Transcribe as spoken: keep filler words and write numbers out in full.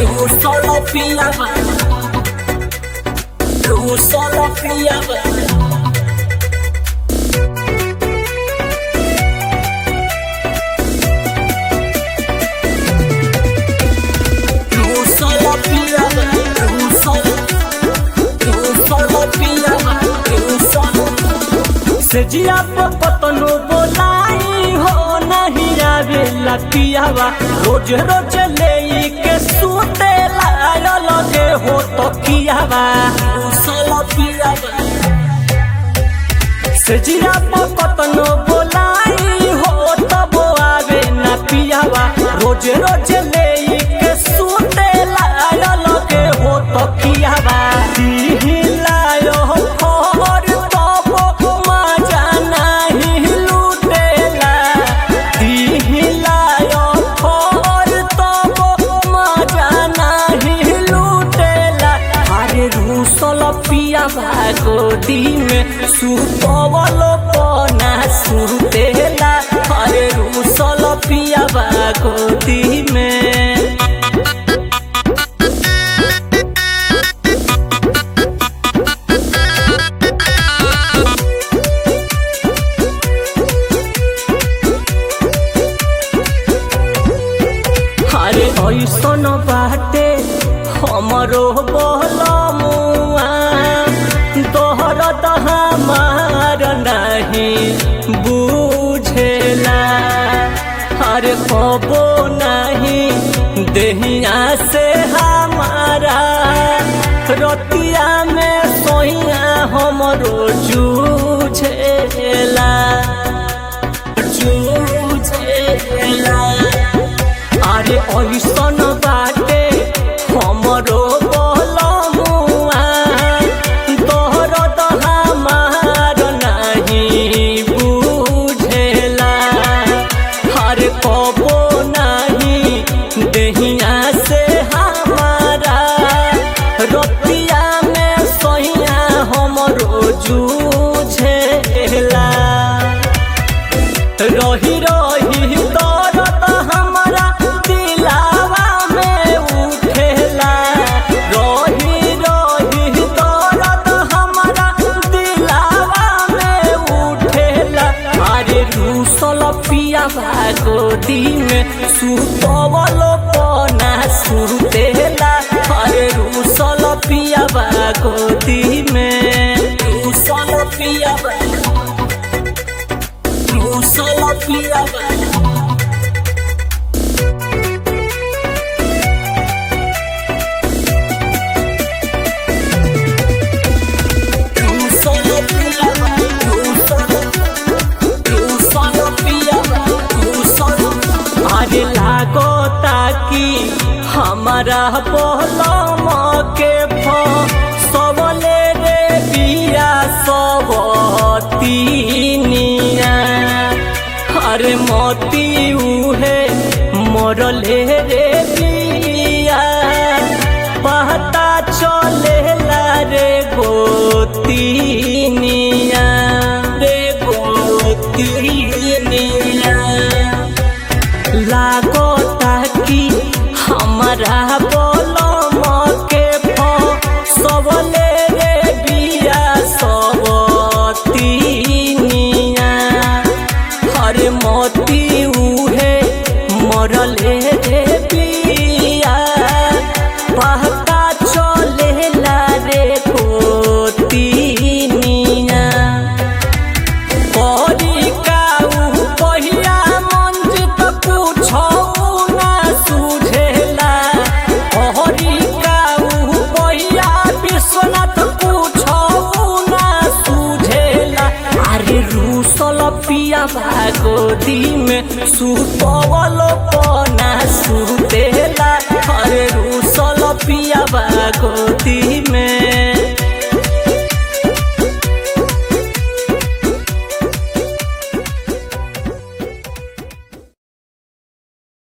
tú solo pillaba, tú solo pillaba. से जिया पतनो बोलाई हो नहीं आवे लपियावा रोज रोज ले के सूते लाय लगे हो तो कियावा से जिया पतनो बोलाई हो तब आवे न पियावा रोज रोज ले के सूते लाय लगे हो तो कियावा गोदी में सुतवलो पना सुतेला अरे रूसल पियाबा गोदी में अरे ऐसन बाटे हमरो बहलमुआ तोहरत हमार नहीं बुझेला अरे कबो नहीं देहिया से हमारा रतिया में सोहिया हमरो जूझेला जूझेला अरे ऐसन बाटे हमरो रही रही दर्द हमारा दिलावा में उठेला रही रही दर्द हमारा दिलावा में उठेला अरे रूसल पियाबा गोदी में सुतवलो पना सुतेला अरे रूसल पियाबा गोदी में रूसल पियाबा solo pillaba tú solo pillaba tú solo tú solo pillaba tú solo आगे लागो ताकि हमारा बोलम के सबले रे बिया सबतीनिया अरे मोती उहे मोरले रे बिया पता चलेला रे गोतीनिया रे गोतीनिया लागो ताकि हमारा बोलम के सबले रे बिया सबतीनिया अरे मोती उहे मोरले रे पिया पता चलेला रे गोतीनिया करी काऊ पहिया मंजित पूछो ना सुझेला करी काऊ पहिया विश्वनाथ पूछो ना सुझेला अरे रूसल पियाबा गोदी में सुतवलो पना सुतेला अरे रूसल पियाबा गोदी में।